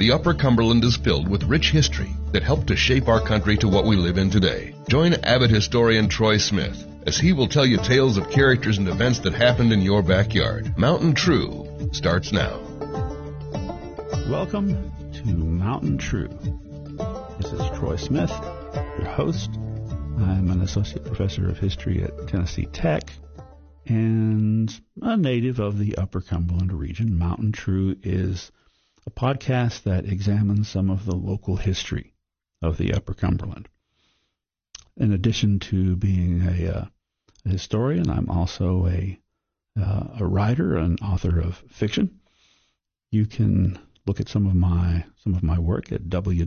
The Upper Cumberland is filled with rich history that helped to shape our country to what we live in today. Join avid historian Troy Smith as he will tell you tales of characters and events that happened in your backyard. Mountain True starts now. Welcome to Mountain True. This is Troy Smith, your host. I'm an associate professor of history at Tennessee Tech and a native of the Upper Cumberland region. Mountain True is a podcast that examines some of the local history of the Upper Cumberland. In addition to being a historian, I'm also a writer and author of fiction. You can look at some of my work at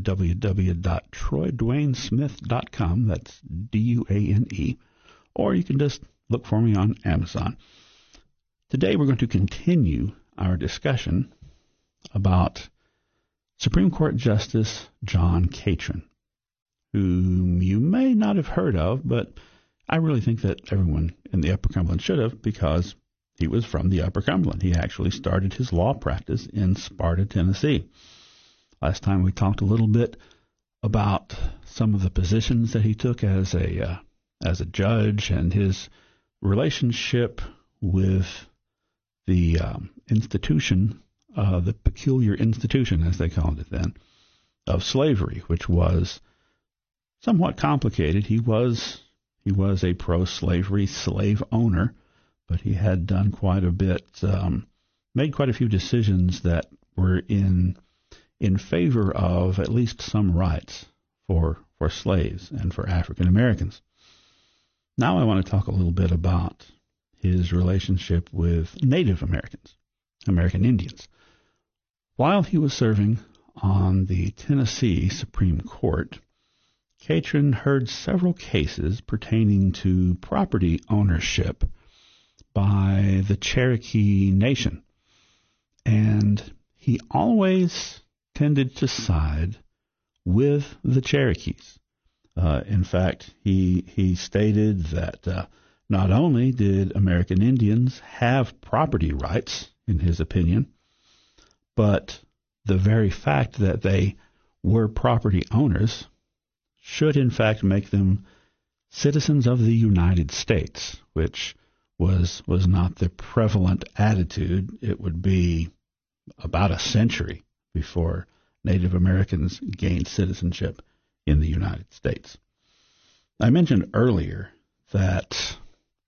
www.troydwaynesmith.com. That's DUANE. Or you can just look for me on Amazon. Today we're going to continue our discussion about Supreme Court Justice John Catron, whom you may not have heard of, but I really think that everyone in the Upper Cumberland should have, because he was from the Upper Cumberland. He actually started his law practice in Sparta, Tennessee. Last time we talked a little bit about some of the positions that he took as a judge and his relationship with the institution, the peculiar institution, as they called it then, of slavery, which was somewhat complicated. He was a pro-slavery slave owner, but he had done quite a bit, made quite a few decisions that were in favor of at least some rights for slaves and for African Americans. Now I want to talk a little bit about his relationship with Native Americans, American Indians. While he was serving on the Tennessee Supreme Court, Catron heard several cases pertaining to property ownership by the Cherokee Nation, and he always tended to side with the Cherokees. In fact, he stated that not only did American Indians have property rights, in his opinion, but the very fact that they were property owners should in fact make them citizens of the United States, which was not the prevalent attitude. It would be about a century before Native Americans gained citizenship in the United States. I mentioned earlier that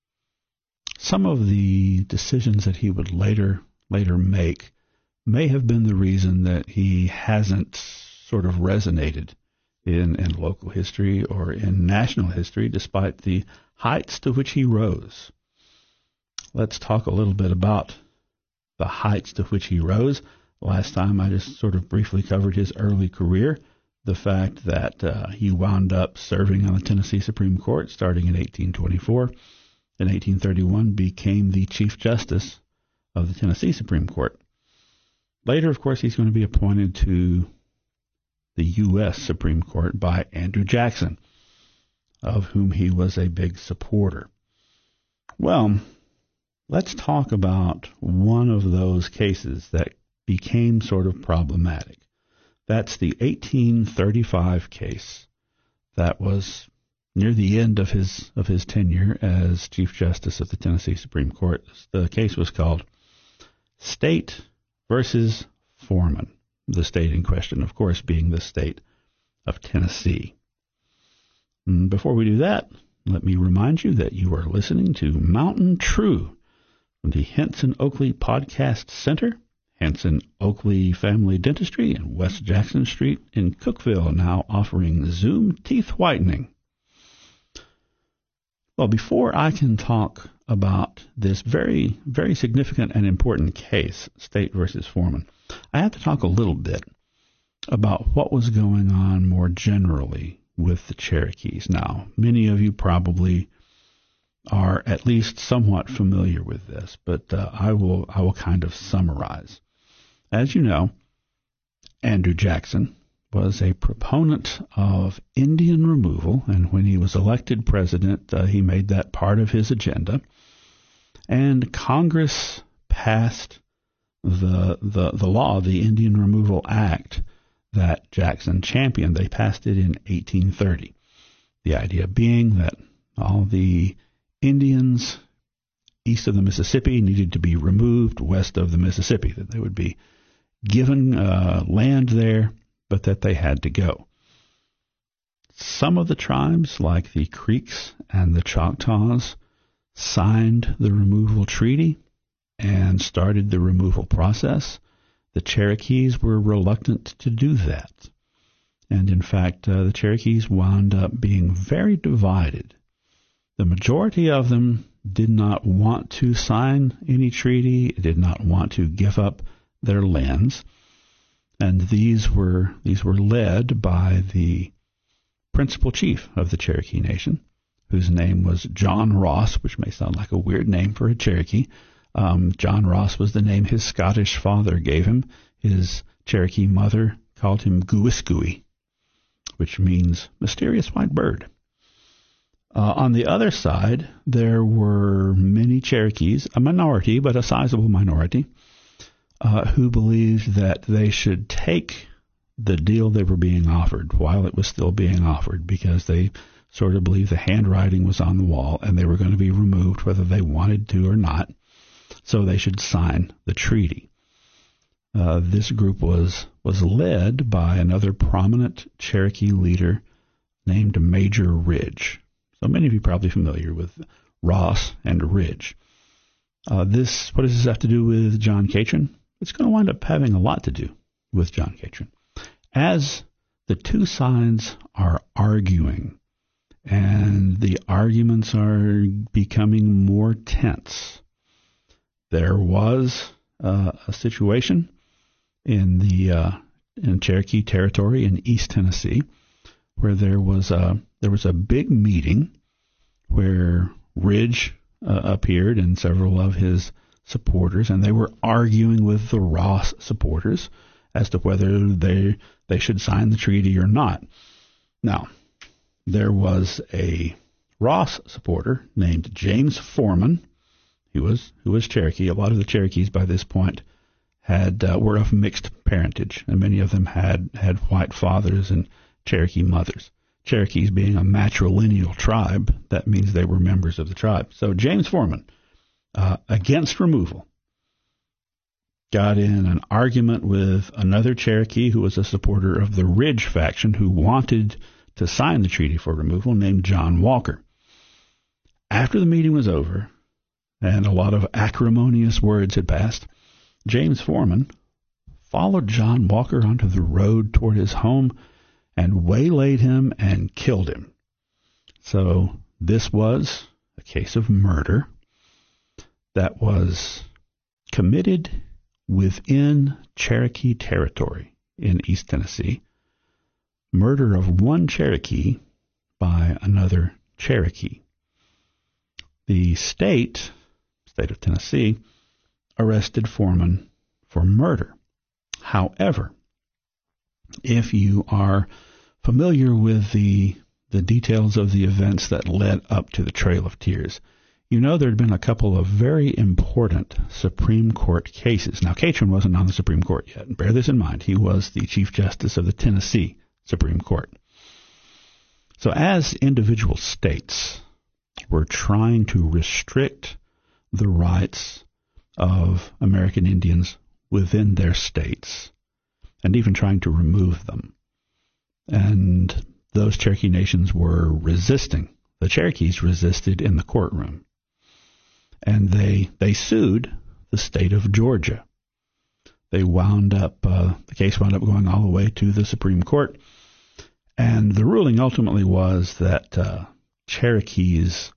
some of the decisions that he would later make may have been the reason that he hasn't sort of resonated in local history or in national history, despite the heights to which he rose. Let's talk a little bit about the heights to which he rose. Last time I just sort of briefly covered his early career, the fact that he wound up serving on the Tennessee Supreme Court starting in 1824. In 1831 became the Chief Justice of the Tennessee Supreme Court. Later, of course, he's going to be appointed to the U.S. Supreme Court by Andrew Jackson, of whom he was a big supporter. Well, let's talk about one of those cases that became sort of problematic. That's the 1835 case that was near the end of his tenure as Chief Justice of the Tennessee Supreme Court. The case was called State versus Foreman, the state in question, of course, being the state of Tennessee. Before we do that, let me remind you that you are listening to Mountain True from the Henson Oakley Podcast Center, Henson Oakley Family Dentistry in West Jackson Street in Cookeville, now offering Zoom teeth whitening. Well, before I can talk about this very, very significant and important case, State versus Foreman, I have to talk a little bit about what was going on more generally with the Cherokees. Now, many of you probably are at least somewhat familiar with this, but I will kind of summarize. As you know, Andrew Jackson was a proponent of Indian removal, and when he was elected president, he made that part of his agenda. And Congress passed the law, the Indian Removal Act, that Jackson championed. They passed it in 1830. The idea being that all the Indians east of the Mississippi needed to be removed west of the Mississippi, that they would be given land there, but that they had to go. Some of the tribes, like the Creeks and the Choctaws, signed the removal treaty and started the removal process. The Cherokees were reluctant to do that. And in fact, the Cherokees wound up being very divided. The majority of them did not want to sign any treaty, did not want to give up their lands. And these were led by the principal chief of the Cherokee Nation, whose name was John Ross, which may sound like a weird name for a Cherokee. John Ross was the name his Scottish father gave him. His Cherokee mother called him Gooiskooey, which means mysterious white bird. On the other side, there were many Cherokees, a minority, but a sizable minority, who believed that they should take the deal they were being offered while it was still being offered, because they sort of believed the handwriting was on the wall and they were going to be removed whether they wanted to or not, so they should sign the treaty. This group was led by another prominent Cherokee leader named Major Ridge. So many of you are probably familiar with Ross and Ridge. What does this have to do with John Catron? It's going to wind up having a lot to do with John Catron. As the two sides are arguing, and the arguments are becoming more tense, there was a situation in Cherokee territory in East Tennessee where there was a big meeting where Ridge appeared and several of his supporters, and they were arguing with the Ross supporters as to whether they should sign the treaty or not. Now, there was a Ross supporter named James Foreman, who was Cherokee. A lot of the Cherokees by this point were of mixed parentage, and many of them had white fathers and Cherokee mothers. Cherokees being a matrilineal tribe, that means they were members of the tribe. So James Foreman, against removal, got in an argument with another Cherokee who was a supporter of the Ridge faction who wanted to sign the treaty for removal, named John Walker. After the meeting was over and a lot of acrimonious words had passed, James Foreman followed John Walker onto the road toward his home and waylaid him and killed him. So this was a case of murder that was committed within Cherokee territory in East Tennessee. Murder of one Cherokee by another Cherokee. The state of Tennessee, arrested Foreman for murder. However, if you are familiar with the details of the events that led up to the Trail of Tears, you know there had been a couple of very important Supreme Court cases. Now, Catron wasn't on the Supreme Court yet. Bear this in mind. He was the Chief Justice of the Tennessee Supreme Court. So as individual states were trying to restrict the rights of American Indians within their states, and even trying to remove them, and those Cherokee nations were resisting. The Cherokees resisted in the courtroom, and they sued the state of Georgia. The case wound up going all the way to the Supreme Court, and the ruling ultimately was that Cherokees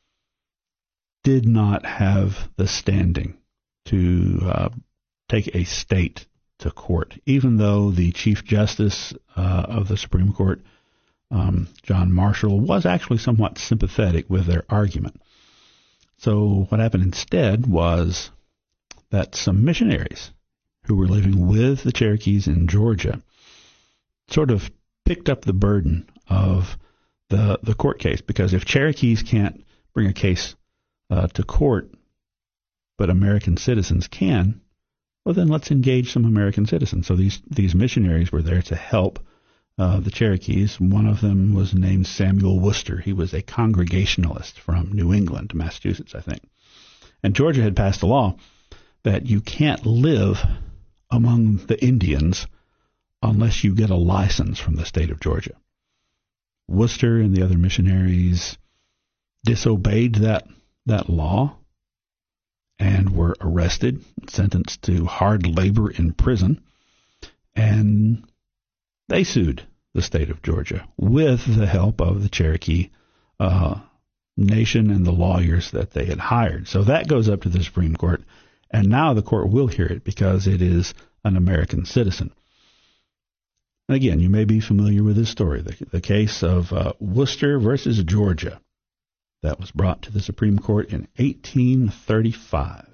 did not have the standing to take a state to court, even though the Chief Justice of the Supreme Court, John Marshall, was actually somewhat sympathetic with their argument. So what happened instead was that some missionaries who were living with the Cherokees in Georgia sort of picked up the burden of the court case, because if Cherokees can't bring a case to court, but American citizens can, well, then let's engage some American citizens. So these missionaries were there to help the Cherokees. One of them was named Samuel Worcester. He was a Congregationalist from New England, Massachusetts, I think. And Georgia had passed a law that you can't live among the Indians unless you get a license from the state of Georgia. Worcester and the other missionaries disobeyed that law and were arrested, sentenced to hard labor in prison, and they sued the state of Georgia with the help of the Cherokee nation and the lawyers that they had hired. So that goes up to the Supreme Court, and now the court will hear it because it is an American citizen. And again, you may be familiar with this story, the case of Worcester versus Georgia. That was brought to the Supreme Court in 1835.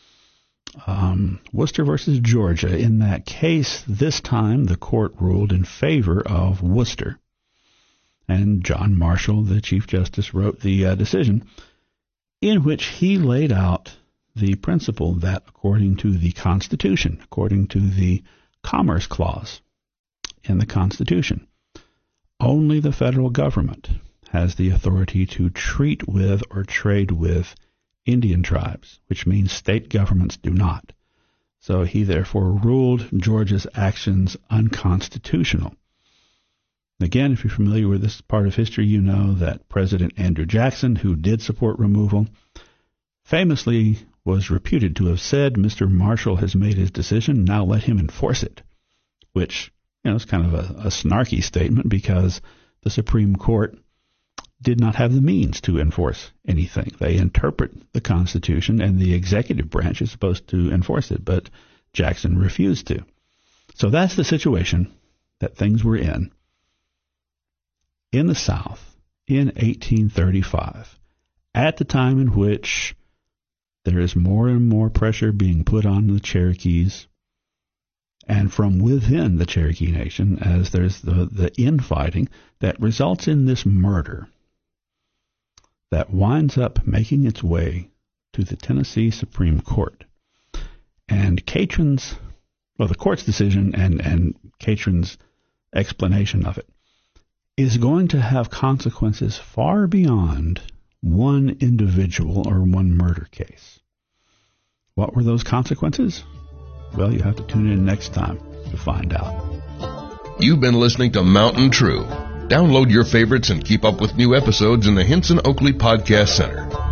Worcester versus Georgia. In that case, this time the court ruled in favor of Worcester. And John Marshall, the Chief Justice, wrote the decision in which he laid out the principle that according to the Constitution, according to the Commerce Clause in the Constitution, only the federal government has the authority to treat with or trade with Indian tribes, which means state governments do not. So he therefore ruled Georgia's actions unconstitutional. Again, if you're familiar with this part of history, you know that President Andrew Jackson, who did support removal, famously was reputed to have said, Mr. Marshall has made his decision, now let him enforce it, which is kind of a snarky statement because the Supreme Court did not have the means to enforce anything. They interpret the Constitution, and the executive branch is supposed to enforce it, but Jackson refused to. So that's the situation that things were in the South in 1835, at the time in which there is more and more pressure being put on the Cherokees, and from within the Cherokee Nation, as there's the infighting that results in this murder that winds up making its way to the Tennessee Supreme Court. And the court's decision and Catron's explanation of it is going to have consequences far beyond one individual or one murder case. What were those consequences? Well, you have to tune in next time to find out. You've been listening to Mountain True. Download your favorites and keep up with new episodes in the Hinson Oakley Podcast Center.